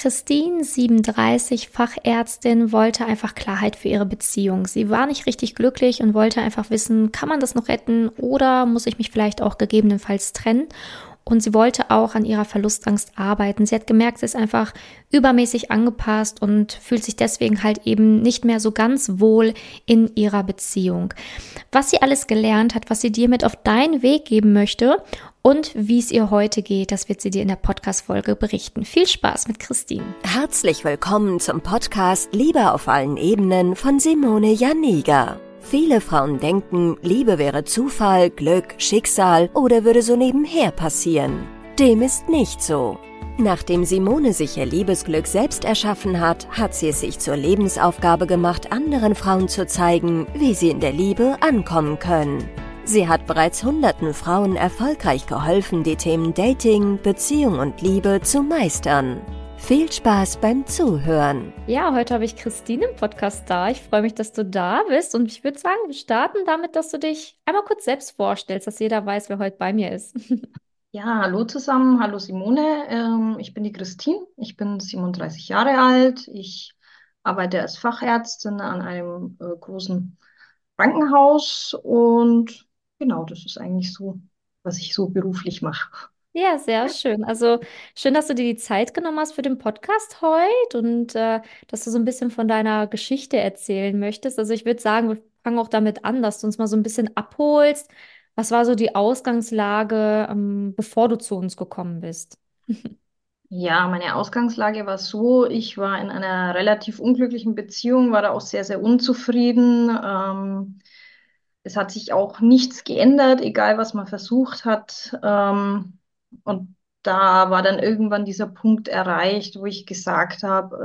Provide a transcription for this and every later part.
Christine, 37, Fachärztin, wollte einfach Klarheit für ihre Beziehung. Sie war nicht richtig glücklich und wollte einfach wissen, kann man das noch retten oder muss ich mich vielleicht auch gegebenenfalls trennen? Und sie wollte auch an ihrer Verlustangst arbeiten. Sie hat gemerkt, sie ist einfach übermäßig angepasst und fühlt sich deswegen halt eben nicht mehr so ganz wohl in ihrer Beziehung. Was sie alles gelernt hat, was sie dir mit auf deinen Weg geben möchte und wie es ihr heute geht, das wird sie dir in der Podcast-Folge berichten. Viel Spaß mit Christine. Herzlich willkommen zum Podcast Liebe auf allen Ebenen von Simone Janiga. Viele Frauen denken, Liebe wäre Zufall, Glück, Schicksal oder würde so nebenher passieren. Dem ist nicht so. Nachdem Simone sich ihr Liebesglück selbst erschaffen hat, hat sie es sich zur Lebensaufgabe gemacht, anderen Frauen zu zeigen, wie sie in der Liebe ankommen können. Sie hat bereits hunderten Frauen erfolgreich geholfen, die Themen Dating, Beziehung und Liebe zu meistern. Viel Spaß beim Zuhören. Ja, heute habe ich Christine im Podcast da. Ich freue mich, dass du da bist und ich würde sagen, wir starten damit, dass du dich einmal kurz selbst vorstellst, dass jeder weiß, wer heute bei mir ist. Ja, hallo zusammen, hallo Simone. Ich bin die Christine, ich bin 37 Jahre alt. Ich arbeite als Fachärztin an einem großen Krankenhaus und genau, das ist eigentlich so, was ich so beruflich mache. Ja, sehr schön. Also schön, dass du dir die Zeit genommen hast für den Podcast heute und dass du so ein bisschen von deiner Geschichte erzählen möchtest. Also ich würde sagen, wir fangen auch damit an, dass du uns mal so ein bisschen abholst. Was war so die Ausgangslage, bevor du zu uns gekommen bist? Ja, meine Ausgangslage war so, ich war in einer relativ unglücklichen Beziehung, war da auch sehr, sehr unzufrieden. Es hat sich auch nichts geändert, egal was man versucht hat. Und da war dann irgendwann dieser Punkt erreicht, wo ich gesagt habe,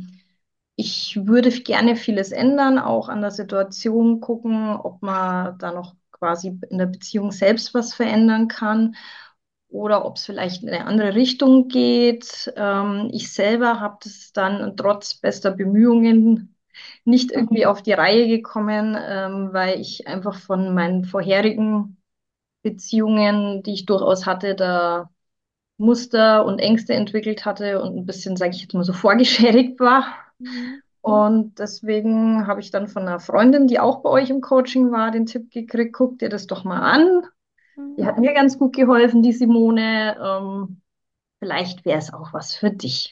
ich würde gerne vieles ändern, auch an der Situation gucken, ob man da noch quasi in der Beziehung selbst was verändern kann oder ob es vielleicht in eine andere Richtung geht. Ich selber habe das dann trotz bester Bemühungen nicht irgendwie auf die Reihe gekommen, weil ich einfach von meinen vorherigen Beziehungen, die ich durchaus hatte, da Muster und Ängste entwickelt hatte und ein bisschen, sage ich jetzt mal so, vorgeschädigt war. Mhm. Und deswegen habe ich dann von einer Freundin, die auch bei euch im Coaching war, den Tipp gekriegt, guck dir das doch mal an. Die hat Mhm. mir ganz gut geholfen, die Simone. Vielleicht wäre es auch was für dich.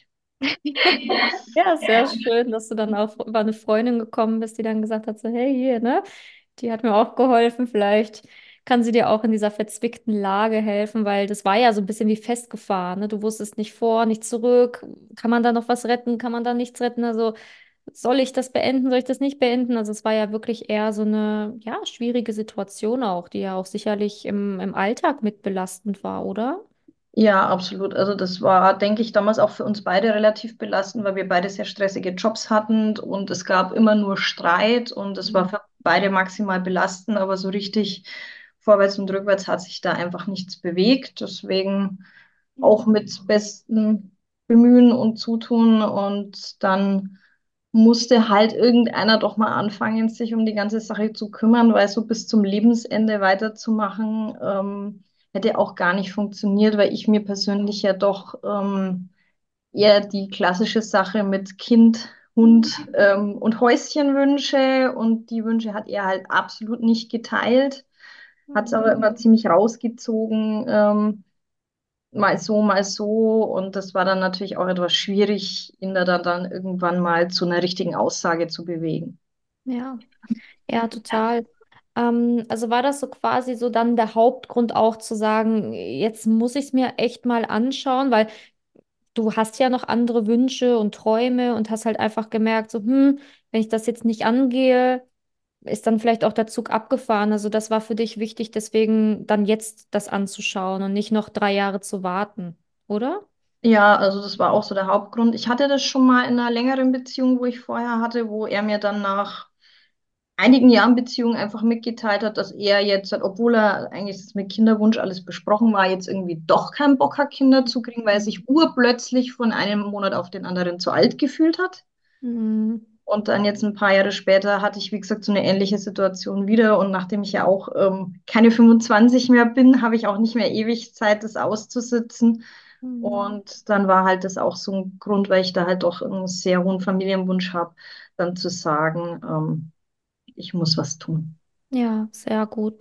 Ja, sehr schön, dass du dann auch über eine Freundin gekommen bist, die dann gesagt hat, so, hey, hier, ne? Die hat mir auch geholfen. Vielleicht kann sie dir auch in dieser verzwickten Lage helfen, weil das war ja so ein bisschen wie festgefahren, ne? Du wusstest nicht vor, nicht zurück. Kann man da noch was retten? Kann man da nichts retten? Also, soll ich das beenden? Soll ich das nicht beenden? Also, es war ja wirklich eher so eine, ja, schwierige Situation auch, die ja auch sicherlich im Alltag mit belastend war, oder? Ja, absolut. Also das war, denke ich, damals auch für uns beide relativ belastend, weil wir beide sehr stressige Jobs hatten und es gab immer nur Streit und es war Mhm. für beide maximal belastend, aber so richtig vorwärts und rückwärts hat sich da einfach nichts bewegt. Deswegen auch mit bestem Bemühen und Zutun und dann musste halt irgendeiner doch mal anfangen, sich um die ganze Sache zu kümmern, weil so bis zum Lebensende weiterzumachen, hätte auch gar nicht funktioniert, weil ich mir persönlich ja doch eher die klassische Sache mit Kind, Hund und Häuschen wünsche und die Wünsche hat er halt absolut nicht geteilt, hat es aber immer ziemlich rausgezogen. Mal so. Und das war dann natürlich auch etwas schwierig, ihn da dann irgendwann mal zu einer richtigen Aussage zu bewegen. Ja. Ja, total. Also war das so quasi so dann der Hauptgrund auch zu sagen, jetzt muss ich es mir echt mal anschauen, weil du hast ja noch andere Wünsche und Träume und hast halt einfach gemerkt, so, wenn ich das jetzt nicht angehe, ist dann vielleicht auch der Zug abgefahren. Also das war für dich wichtig, deswegen dann jetzt das anzuschauen und nicht noch 3 Jahre zu warten, oder? Ja, also das war auch so der Hauptgrund. Ich hatte das schon mal in einer längeren Beziehung, wo ich vorher hatte, wo er mir dann nach einigen Jahren Beziehung einfach mitgeteilt hat, dass er jetzt, obwohl er eigentlich das mit Kinderwunsch alles besprochen war, jetzt irgendwie doch keinen Bock hat, Kinder zu kriegen, weil er sich urplötzlich von einem Monat auf den anderen zu alt gefühlt hat. Mhm. Und dann jetzt ein paar Jahre später hatte ich, wie gesagt, so eine ähnliche Situation wieder. Und nachdem ich ja auch keine 25 mehr bin, habe ich auch nicht mehr ewig Zeit, das auszusitzen. Mhm. Und dann war halt das auch so ein Grund, weil ich da halt doch einen sehr hohen Familienwunsch habe, dann zu sagen, ich muss was tun. Ja, sehr gut.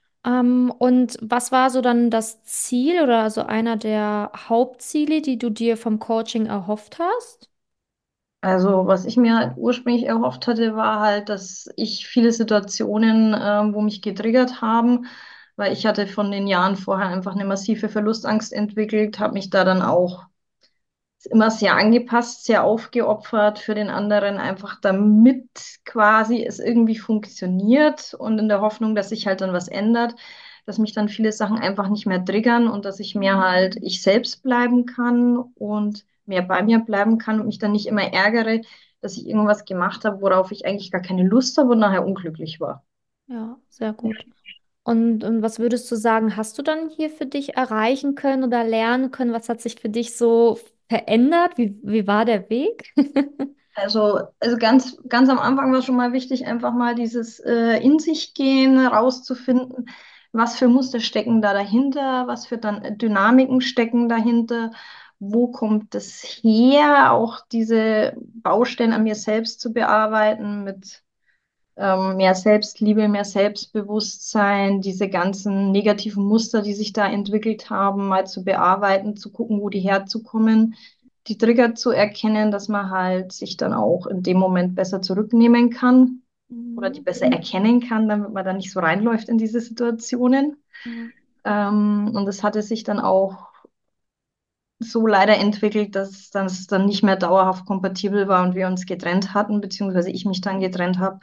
Und was war so dann das Ziel oder so einer der Hauptziele, die du dir vom Coaching erhofft hast? Also, was ich mir halt ursprünglich erhofft hatte, war halt, dass ich viele Situationen, wo mich getriggert haben, weil ich hatte von den Jahren vorher einfach eine massive Verlustangst entwickelt, habe mich da dann auch immer sehr angepasst, sehr aufgeopfert für den anderen, einfach damit quasi es irgendwie funktioniert und in der Hoffnung, dass sich halt dann was ändert, dass mich dann viele Sachen einfach nicht mehr triggern und dass ich mir halt ich selbst bleiben kann und mehr bei mir bleiben kann und mich dann nicht immer ärgere, dass ich irgendwas gemacht habe, worauf ich eigentlich gar keine Lust habe und nachher unglücklich war. Ja, sehr gut. Und was würdest du sagen, hast du dann hier für dich erreichen können oder lernen können? Was hat sich für dich so verändert? Wie war der Weg? Also ganz am Anfang war es schon mal wichtig, einfach mal dieses in sich gehen, rauszufinden, was für Muster stecken da dahinter, was für dann Dynamiken stecken dahinter, wo kommt es her, auch diese Baustellen an mir selbst zu bearbeiten mit mehr Selbstliebe, mehr Selbstbewusstsein, diese ganzen negativen Muster, die sich da entwickelt haben, mal zu bearbeiten, zu gucken, wo die herzukommen, die Trigger zu erkennen, dass man halt sich dann auch in dem Moment besser zurücknehmen kann oder die Mhm. besser erkennen kann, damit man da nicht so reinläuft in diese Situationen. Ja. Und es hatte sich dann auch so leider entwickelt, dass das dann nicht mehr dauerhaft kompatibel war und wir uns getrennt hatten, beziehungsweise ich mich dann getrennt habe,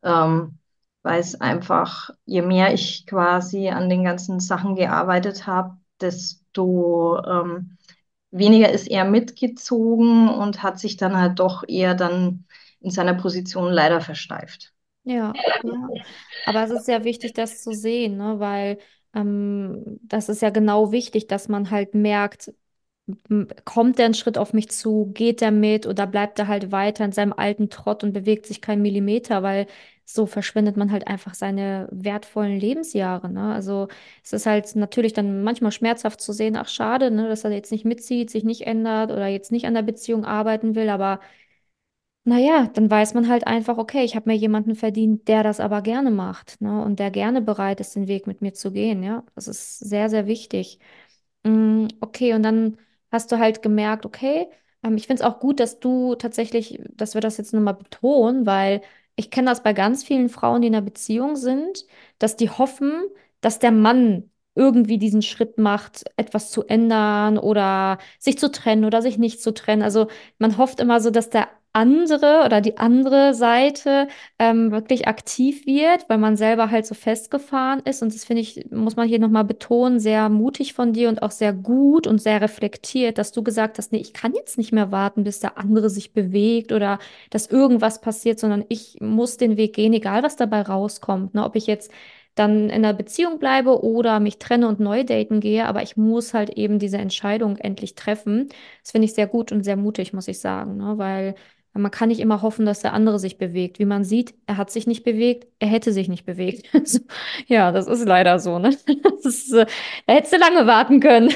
weil es einfach, je mehr ich quasi an den ganzen Sachen gearbeitet habe, desto weniger ist er mitgezogen und hat sich dann halt doch eher dann in seiner Position leider versteift. Ja, ja. Aber es ist sehr wichtig, das zu sehen, ne? Weil das ist ja genau wichtig, dass man halt merkt, kommt der einen Schritt auf mich zu, geht der mit oder bleibt er halt weiter in seinem alten Trott und bewegt sich keinen Millimeter, weil so verschwendet man halt einfach seine wertvollen Lebensjahre, ne? Also es ist halt natürlich dann manchmal schmerzhaft zu sehen, ach schade, ne, dass er jetzt nicht mitzieht, sich nicht ändert oder jetzt nicht an der Beziehung arbeiten will, aber naja, dann weiß man halt einfach, okay, ich habe mir jemanden verdient, der das aber gerne macht, ne? Und der gerne bereit ist, den Weg mit mir zu gehen, ja. Das ist sehr, sehr wichtig. Okay, und dann hast du halt gemerkt, okay, ich finde es auch gut, dass du tatsächlich, dass wir das jetzt nochmal betonen, weil ich kenne das bei ganz vielen Frauen, die in einer Beziehung sind, dass die hoffen, dass der Mann irgendwie diesen Schritt macht, etwas zu ändern oder sich zu trennen oder sich nicht zu trennen. Also man hofft immer so, dass der andere oder die andere Seite wirklich aktiv wird, weil man selber halt so festgefahren ist. Und das finde ich, muss man hier nochmal betonen, sehr mutig von dir und auch sehr gut und sehr reflektiert, dass du gesagt hast, nee, ich kann jetzt nicht mehr warten, bis der andere sich bewegt oder dass irgendwas passiert, sondern ich muss den Weg gehen, egal was dabei rauskommt. Ne? Ob ich jetzt dann in einer Beziehung bleibe oder mich trenne und neu daten gehe, aber ich muss halt eben diese Entscheidung endlich treffen. Das finde ich sehr gut und sehr mutig, muss ich sagen, ne? Weil man kann nicht immer hoffen, dass der andere sich bewegt. Wie man sieht, er hat sich nicht bewegt, er hätte sich nicht bewegt. Also, ja, das ist leider so, ne? Das ist, da hättest du lange warten können.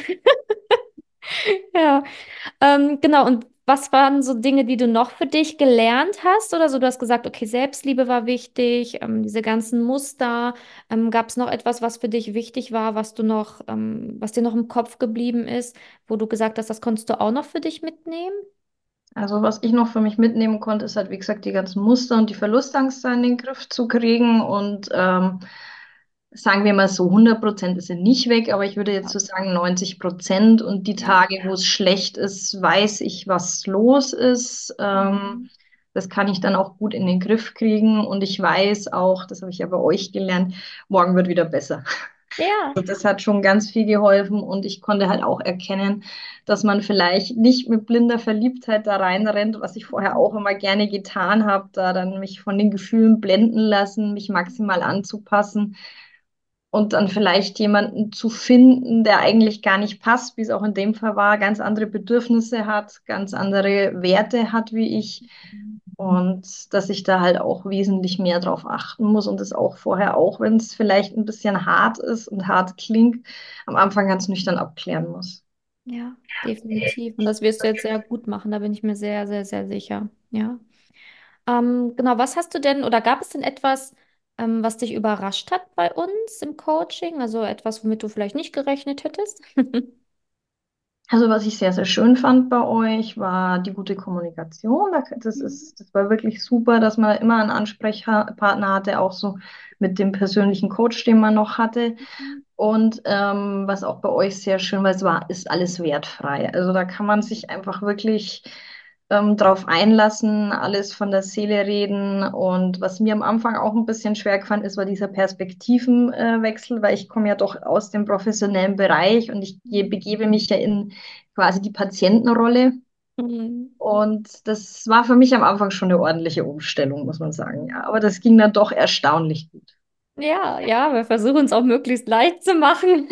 Ja, genau. Und was waren so Dinge, die du noch für dich gelernt hast oder so? Du hast gesagt, okay, Selbstliebe war wichtig, diese ganzen Muster. Gab es noch etwas, was für dich wichtig war, was du noch, was dir noch im Kopf geblieben ist, wo du gesagt hast, das konntest du auch noch für dich mitnehmen? Also was ich noch für mich mitnehmen konnte, ist halt, wie gesagt, die ganzen Muster und die Verlustangst da in den Griff zu kriegen. Und sagen wir mal so, 100% ist sie nicht weg, aber ich würde jetzt so sagen 90%. Und die Ja. Tage, wo es schlecht ist, weiß ich, was los ist. Mhm. Das kann ich dann auch gut in den Griff kriegen. Und ich weiß auch, das habe ich ja bei euch gelernt, morgen wird wieder besser. Ja. Also das hat schon ganz viel geholfen und ich konnte halt auch erkennen, dass man vielleicht nicht mit blinder Verliebtheit da reinrennt, was ich vorher auch immer gerne getan habe, da dann mich von den Gefühlen blenden lassen, mich maximal anzupassen und dann vielleicht jemanden zu finden, der eigentlich gar nicht passt, wie es auch in dem Fall war, ganz andere Bedürfnisse hat, ganz andere Werte hat wie ich. Und dass ich da halt auch wesentlich mehr drauf achten muss und das auch vorher, auch wenn es vielleicht ein bisschen hart ist und hart klingt, am Anfang ganz nüchtern abklären muss. Ja, definitiv. Und das wirst du jetzt sehr gut machen, da bin ich mir sehr, sehr, sehr sicher. Ja. Genau, was hast du denn oder gab es denn etwas, was dich überrascht hat bei uns im Coaching? Also etwas, womit du vielleicht nicht gerechnet hättest? Also was ich sehr, sehr schön fand bei euch, war die gute Kommunikation. Das war wirklich super, dass man immer einen Ansprechpartner hatte, auch so mit dem persönlichen Coach, den man noch hatte. Und was auch bei euch sehr schön war, ist alles wertfrei. Also da kann man sich einfach wirklich drauf einlassen, alles von der Seele reden. Und was mir am Anfang auch ein bisschen schwer gefallen ist, war dieser Perspektivenwechsel, weil ich komme ja doch aus dem professionellen Bereich und begebe mich ja in quasi die Patientenrolle. Mhm. Und das war für mich am Anfang schon eine ordentliche Umstellung, muss man sagen. Ja, aber das ging dann doch erstaunlich gut. Ja, ja, wir versuchen es auch möglichst leicht zu machen.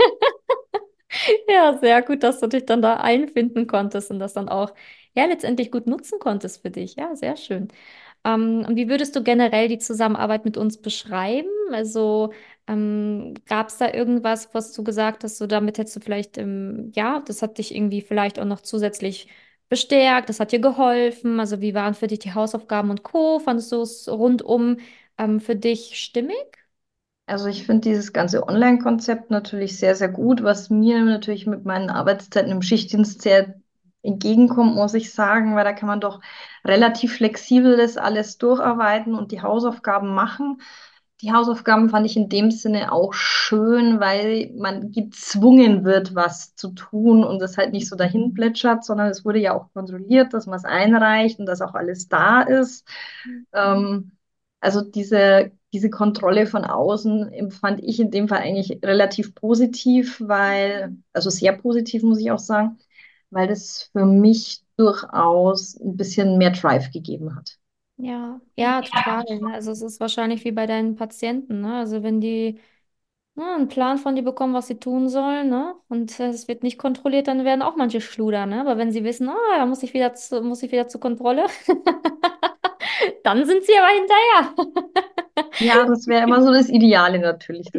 Ja, sehr gut, dass du dich dann da einfinden konntest und das dann auch, ja, letztendlich gut nutzen konntest für dich. Ja, sehr schön. Und wie würdest du generell die Zusammenarbeit mit uns beschreiben? Also, gab es da irgendwas, was du gesagt hast, so damit hättest du vielleicht, ja, das hat dich irgendwie vielleicht auch noch zusätzlich bestärkt, das hat dir geholfen. Also, wie waren für dich die Hausaufgaben und Co.? Fandest du es rundum, für dich stimmig? Also ich finde dieses ganze Online-Konzept natürlich sehr, sehr gut, was mir natürlich mit meinen Arbeitszeiten im Schichtdienst sehr entgegenkommt, muss ich sagen, weil da kann man doch relativ flexibel das alles durcharbeiten und die Hausaufgaben machen. Die Hausaufgaben fand ich in dem Sinne auch schön, weil man gezwungen wird, was zu tun und das halt nicht so dahin plätschert, sondern es wurde ja auch kontrolliert, dass man es einreicht und dass auch alles da ist. Ähm, also diese Kontrolle von außen empfand ich in dem Fall eigentlich relativ positiv, also sehr positiv muss ich auch sagen, weil das für mich durchaus ein bisschen mehr Drive gegeben hat. Ja, ja, total. Ne? Also es ist wahrscheinlich wie bei deinen Patienten, ne? Also wenn die einen Plan von dir bekommen, was sie tun sollen, ne? Und es wird nicht kontrolliert, dann werden auch manche Schluder, ne? Aber wenn sie wissen, da muss ich wieder zur Kontrolle, dann sind sie aber hinterher. Ja, das wäre immer so das Ideale natürlich.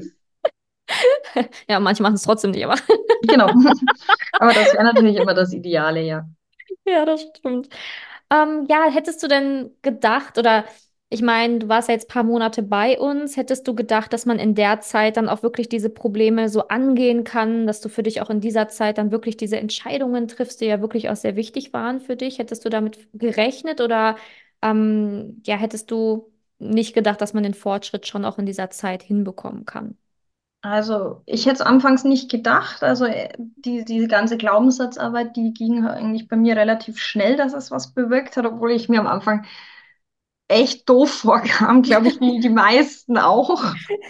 Ja, manche machen es trotzdem nicht, aber Genau. Aber das wäre natürlich immer das Ideale, ja. ja, das stimmt. Ja, hättest du denn gedacht, oder ich meine, du warst ja jetzt ein paar Monate bei uns, hättest du gedacht, dass man in der Zeit dann auch wirklich diese Probleme so angehen kann, dass du für dich auch in dieser Zeit dann wirklich diese Entscheidungen triffst, die ja wirklich auch sehr wichtig waren für dich? Hättest du damit gerechnet oder ja, hättest du nicht gedacht, dass man den Fortschritt schon auch in dieser Zeit hinbekommen kann? Also ich hätte es anfangs nicht gedacht. Also diese ganze Glaubenssatzarbeit, die ging eigentlich bei mir relativ schnell, dass es was bewirkt hat, obwohl ich mir am Anfang echt doof vorkam, glaube ich, wie die meisten auch.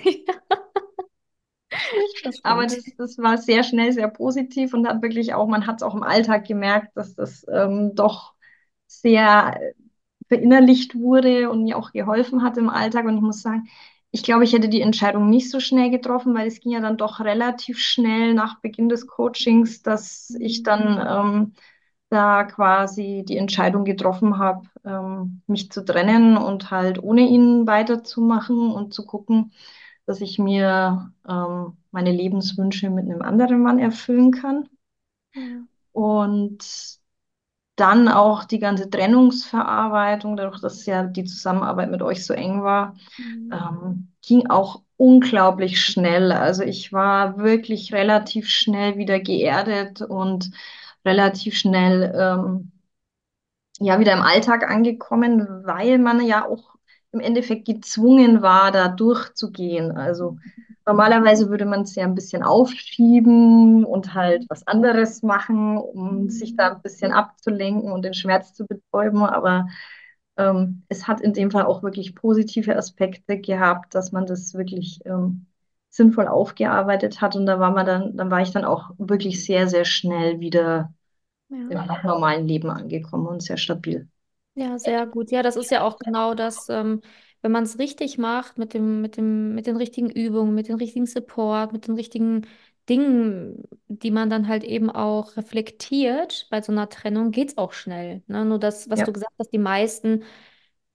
Das Aber stimmt. das war sehr schnell, sehr positiv und hat wirklich auch, man hat es auch im Alltag gemerkt, dass das doch sehr verinnerlicht wurde und mir auch geholfen hat im Alltag. Und ich muss sagen, ich glaube, ich hätte die Entscheidung nicht so schnell getroffen, weil es ging ja dann doch relativ schnell nach Beginn des Coachings, dass ich dann da quasi die Entscheidung getroffen habe, mich zu trennen und halt ohne ihn weiterzumachen und zu gucken, dass ich mir meine Lebenswünsche mit einem anderen Mann erfüllen kann. Ja. Und dann auch die ganze Trennungsverarbeitung, dadurch, dass ja die Zusammenarbeit mit euch so eng war, Mhm. ging auch unglaublich schnell. Also ich war wirklich relativ schnell wieder geerdet und relativ schnell ja wieder im Alltag angekommen, weil man ja auch im Endeffekt gezwungen war, da durchzugehen. Also normalerweise würde man es ja ein bisschen aufschieben und halt was anderes machen, um sich da Mhm. ein bisschen abzulenken und den Schmerz zu betäuben. Aber es hat in dem Fall auch wirklich positive Aspekte gehabt, dass man das wirklich sinnvoll aufgearbeitet hat. Und dann war ich dann auch wirklich sehr, sehr schnell wieder im Ja. normalen Leben angekommen und sehr stabil. Ja, sehr gut. Ja, das ist ja auch genau das, wenn man es richtig macht, mit den richtigen Übungen, mit dem richtigen Support, mit den richtigen Dingen, die man dann halt eben auch reflektiert bei so einer Trennung, geht es auch schnell. Ne? Nur das, was du Ja. gesagt hast, die meisten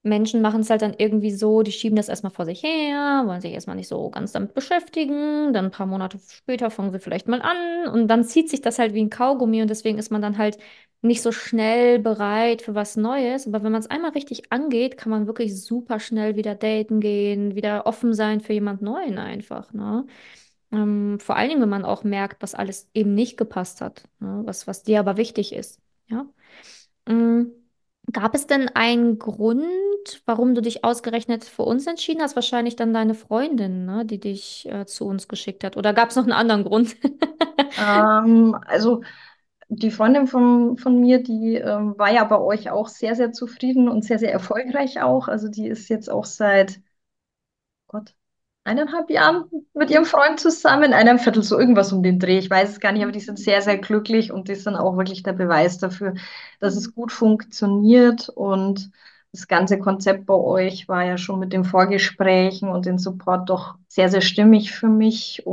Menschen machen es halt dann irgendwie so, die schieben das erstmal vor sich her, wollen sich erstmal nicht so ganz damit beschäftigen, dann ein paar Monate später fangen sie vielleicht mal an und dann zieht sich das halt wie ein Kaugummi und deswegen ist man dann halt nicht so schnell bereit für was Neues. Aber wenn man es einmal richtig angeht, kann man wirklich super schnell wieder daten gehen, wieder offen sein für jemand Neuen einfach, ne? Vor allen Dingen, wenn man auch merkt, was alles eben nicht gepasst hat, ne? Was dir aber wichtig ist, ja? Mm, Gab es denn einen Grund, warum du dich ausgerechnet für uns entschieden hast? Wahrscheinlich dann deine Freundin, ne, die dich zu uns geschickt hat. Oder gab es noch einen anderen Grund? Also die Freundin von mir, die war ja bei euch auch sehr, sehr zufrieden und sehr, sehr erfolgreich auch. Also die ist jetzt auch seit Gott, 1,5 Jahren mit ihrem Freund zusammen, 1,25, so irgendwas um den Dreh. Ich weiß es gar nicht, aber die sind sehr, sehr glücklich und die sind auch wirklich der Beweis dafür, dass es gut funktioniert. Und das ganze Konzept bei euch war ja schon mit den Vorgesprächen und den Support doch sehr, sehr stimmig für mich.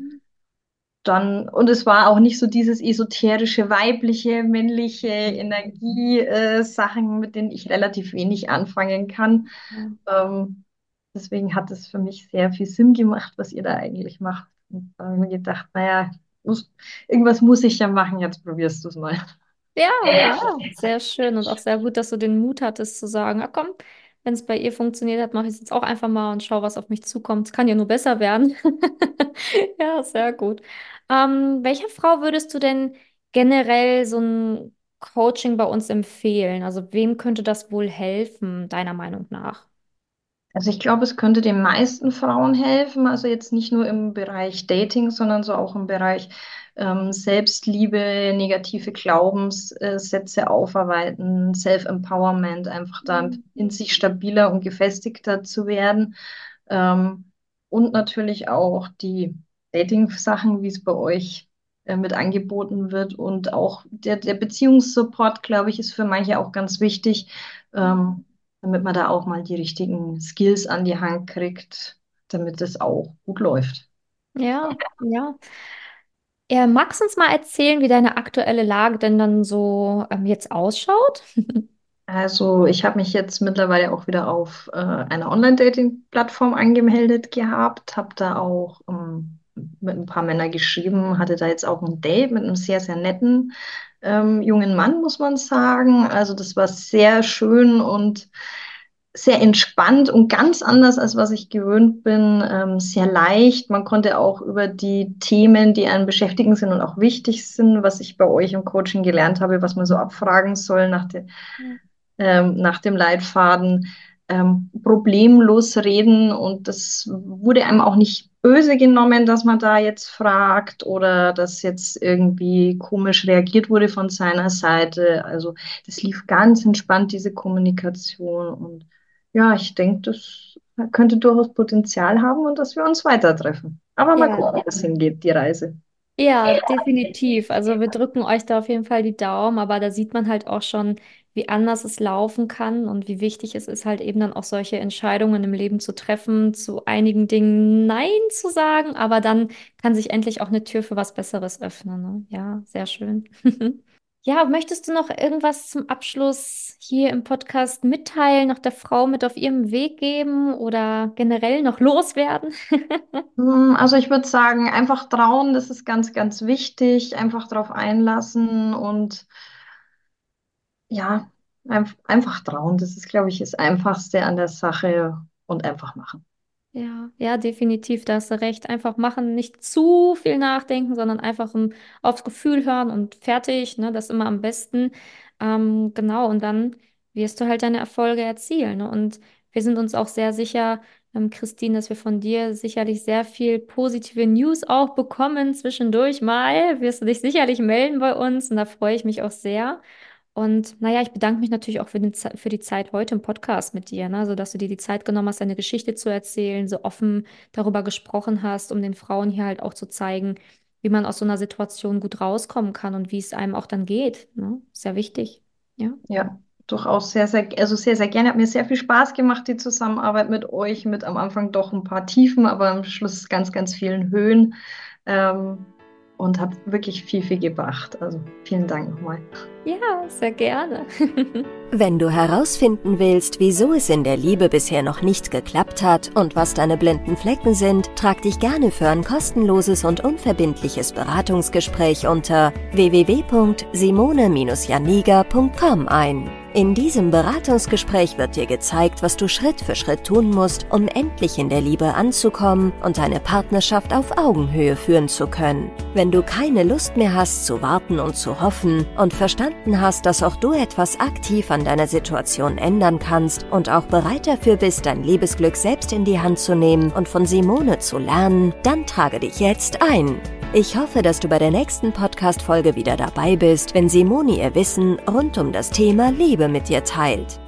Und es war auch nicht so dieses esoterische, weibliche, männliche Energie-Sachen, mit denen ich relativ wenig anfangen kann. Ja. Ähm, Deswegen hat es für mich sehr viel Sinn gemacht, was ihr da eigentlich macht. Und da habe ich mir gedacht, naja, irgendwas muss ich ja machen, jetzt probierst du es mal. Ja, ja, sehr schön und auch sehr gut, dass du den Mut hattest zu sagen, ah, komm, wenn es bei ihr funktioniert hat, mache ich es jetzt auch einfach mal und schau, was auf mich zukommt. Es kann ja nur besser werden. Ja, sehr gut. Welcher Frau würdest du denn generell so ein Coaching bei uns empfehlen? Also wem könnte das wohl helfen, deiner Meinung nach? Also ich glaube, es könnte den meisten Frauen helfen, also jetzt nicht nur im Bereich Dating, sondern so auch im Bereich Selbstliebe, negative Glaubenssätze aufarbeiten, Self-Empowerment, einfach da in sich stabiler und gefestigter zu werden. Ähm, und natürlich auch die Dating-Sachen, wie es bei euch mit angeboten wird. Und auch der Beziehungssupport, glaube ich, ist für manche auch ganz wichtig. Damit man da auch mal die richtigen Skills an die Hand kriegt, damit es auch gut läuft. Ja, ja. Magst du uns mal erzählen, wie deine aktuelle Lage denn dann so jetzt ausschaut? Also ich habe mich jetzt mittlerweile auch wieder auf einer Online-Dating-Plattform angemeldet gehabt, habe da auch mit ein paar Männern geschrieben, hatte da jetzt auch ein Date mit einem sehr, sehr netten jungen Mann, muss man sagen. Also das war sehr schön und sehr entspannt und ganz anders, als was ich gewöhnt bin, sehr leicht. Man konnte auch über die Themen, die einen beschäftigen sind und auch wichtig sind, was ich bei euch im Coaching gelernt habe, was man so abfragen soll nach dem Leitfaden, problemlos reden. Und das wurde einem auch nicht böse genommen, dass man da jetzt fragt oder dass jetzt irgendwie komisch reagiert wurde von seiner Seite. Also das lief ganz entspannt, diese Kommunikation. Und ja, ich denke, das könnte durchaus Potenzial haben und dass wir uns weiter treffen. Aber mal Ja. gucken, wo es hingeht, die Reise. Ja, definitiv. Also wir drücken euch da auf jeden Fall die Daumen, aber da sieht man halt auch schon, wie anders es laufen kann und wie wichtig es ist, halt eben dann auch solche Entscheidungen im Leben zu treffen, zu einigen Dingen Nein zu sagen, aber dann kann sich endlich auch eine Tür für was Besseres öffnen, ne? Ja, sehr schön. Ja, möchtest du noch irgendwas zum Abschluss hier im Podcast mitteilen, noch der Frau mit auf ihrem Weg geben oder generell noch loswerden? Also ich würde sagen, einfach trauen, das ist ganz, ganz wichtig. Einfach drauf einlassen und ja, einfach trauen. Das ist, glaube ich, das Einfachste an der Sache und einfach machen. Ja, ja, definitiv, da hast du recht. Einfach machen, nicht zu viel nachdenken, sondern einfach aufs Gefühl hören und fertig, ne? Das ist immer am besten. Genau, und dann wirst du halt deine Erfolge erzielen, ne? Und wir sind uns auch sehr sicher, Christine, dass wir von dir sicherlich sehr viel positive News auch bekommen. Zwischendurch mal wirst du dich sicherlich melden bei uns und da freue ich mich auch sehr. Und naja, ich bedanke mich natürlich auch für die Zeit heute im Podcast mit dir, ne? Also, dass du dir die Zeit genommen hast, deine Geschichte zu erzählen, so offen darüber gesprochen hast, um den Frauen hier halt auch zu zeigen, wie man aus so einer Situation gut rauskommen kann und wie es einem auch dann geht, ne? Sehr wichtig. Ja. Ja, durchaus sehr, sehr, also sehr, sehr gerne. Hat mir sehr viel Spaß gemacht, die Zusammenarbeit mit euch, mit am Anfang doch ein paar Tiefen, aber am Schluss ganz, ganz vielen Höhen. Ähm, und hat wirklich viel, viel gebracht. Also vielen Dank nochmal. Ja, sehr gerne. Wenn du herausfinden willst, wieso es in der Liebe bisher noch nicht geklappt hat und was deine blinden Flecken sind, trag dich gerne für ein kostenloses und unverbindliches Beratungsgespräch unter www.simone-janiga.com ein. In diesem Beratungsgespräch wird dir gezeigt, was du Schritt für Schritt tun musst, um endlich in der Liebe anzukommen und deine Partnerschaft auf Augenhöhe führen zu können. Wenn du keine Lust mehr hast zu warten und zu hoffen und verstanden hast, dass auch du etwas aktiv an deiner Situation ändern kannst und auch bereit dafür bist, dein Liebesglück selbst in die Hand zu nehmen und von Simone zu lernen, dann trage dich jetzt ein. Ich hoffe, dass du bei der nächsten Podcast-Folge wieder dabei bist, wenn Simone ihr Wissen rund um das Thema Liebe mit dir teilt.